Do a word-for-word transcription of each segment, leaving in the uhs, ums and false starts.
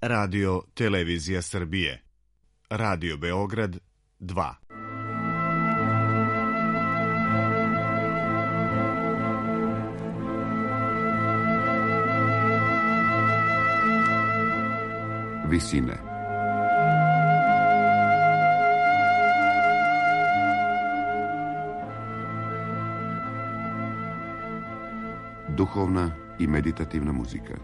Radio Televizija Srbije. Radio Beograd dva. Visine. Duhovna i meditativna muzika.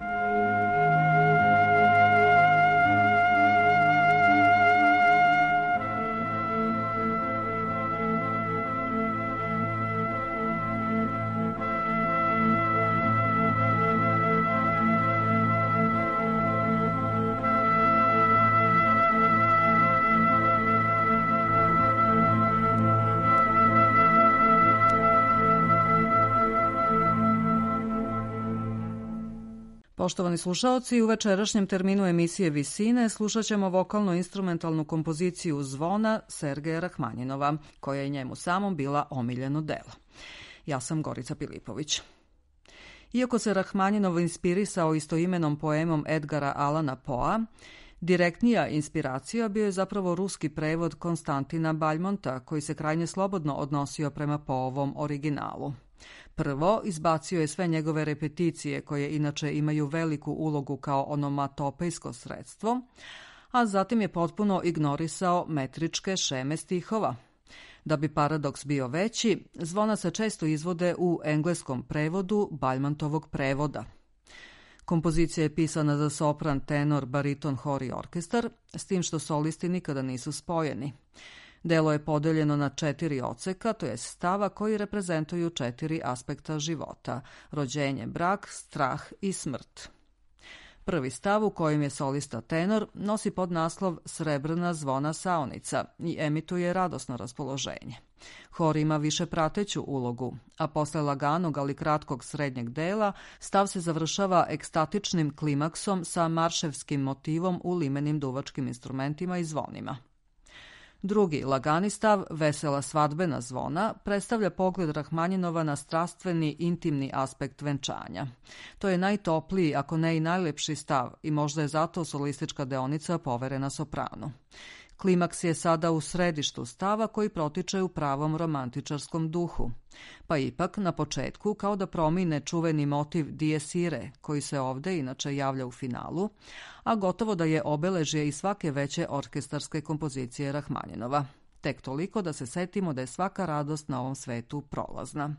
Poštovani slušaoci, u večerašnjem terminu emisije Visine slušat ćemo vokalno-instrumentalnu kompoziciju Zvona Sergeja Rahmanjinova, koja je njemu samom bila omiljeno delo. Ja sam Gorica Pilipović. Iako se Rahmanjinov inspirisao istoimenom poemom Edgara Alana Poa, direktnija inspiracija bio je zapravo ruski prevod Konstantina Baljmonta, koji se krajnje slobodno odnosio prema Poovom originalu. Prvo, izbacio je sve njegove repeticije, koje inače imaju veliku ulogu kao onomatopejsko sredstvo, a zatim je potpuno ignorisao metričke šeme stihova. Da bi paradoks bio veći, zvona se često izvode u engleskom prevodu Baljmontovog prevoda. Kompozicija je pisana za sopran, tenor, bariton, hor i orkestar, s tim što solisti nikada nisu spojeni. Delo je podeljeno na četiri odseka, to je stava koji reprezentuju četiri aspekta života: rođenje, brak, strah i smrt. Prvi stav, u kojem je solista tenor, nosi podnaslov Srebrna zvona saonica i emituje radosno raspoloženje. Hor ima više prateću ulogu, a posle laganog ali kratkog srednjeg dela stav se završava ekstatičnim klimaksom sa marševskim motivom u limenim duvačkim instrumentima i zvonima. Drugi, lagani stav, vesela svadbena zvona, predstavlja pogled Rahmanjinova na strastveni, intimni aspekt venčanja. To je najtopliji, ako ne i najlepši stav, i možda je zato solistička deonica poverena sopranu. Klimaks je sada u središtu stava koji protiče u pravom romantičarskom duhu. Pa ipak, na početku, kao da promine čuveni motiv dies irae, koji se ovde inače javlja u finalu, a gotovo da je obeležje i svake veće orkestarske kompozicije Rahmanjinova. Tek toliko da se setimo da je svaka radost na ovom svetu prolazna.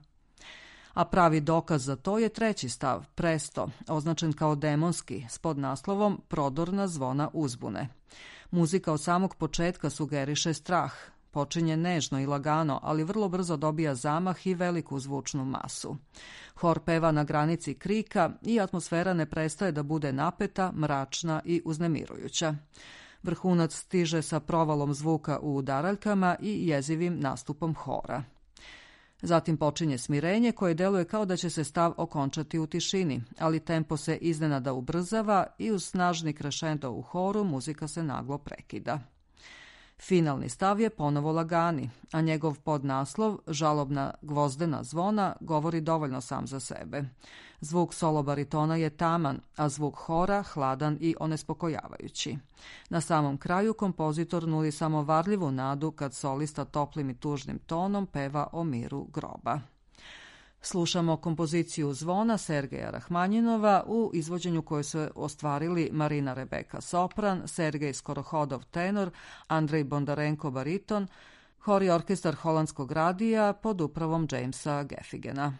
A pravi dokaz za to je treći stav, presto, označen kao demonski, s podnaslovom Prodorna zvona uzbune. Muzika od samog početka sugeriše strah, počinje nežno i lagano, ali vrlo brzo dobija zamah i veliku zvučnu masu. Hor peva na granici krika i atmosfera ne prestaje da bude napeta, mračna i uznemirujuća. Vrhunac stiže sa provalom zvuka u udaraljkama i jezivim nastupom hora. Zatim počinje smirenje koje deluje kao da će se stav okončati u tišini, ali tempo se iznenada ubrzava i uz snažni krešendo u horu muzika se naglo prekida. Finalni stav je ponovo lagani, a njegov podnaslov, žalobna gvozdena zvona, govori dovoljno sam za sebe. Zvuk solo baritona je taman, a zvuk hora hladan i onespokojavajući. Na samom kraju kompozitor nudi samo varljivu nadu kad solista toplim i tužnim tonom peva o miru groba. Slušamo kompoziciju Zvona Sergeja Rahmanjinova u izvođenju koje su ostvarili Marina Rebeka sopran, Sergej Skorohodov tenor, Andrej Bondarenko bariton, hor i orkestar Holandskog radija pod upravom Jamesa Geffigena.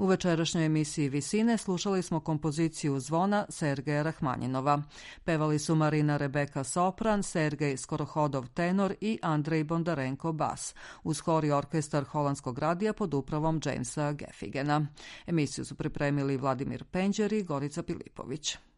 U večerašnjoj emisiji Visine slušali smo kompoziciju Zvona Sergeja Rahmanjinova. Pevali su Marina Rebeka sopran, Sergej Skorohodov tenor i Andrej Bondarenko bas, uz hor i orkestar Holandskog radija pod upravom Jamesa Geffigena. Emisiju su pripremili Vladimir Penđer i Gorica Pilipović.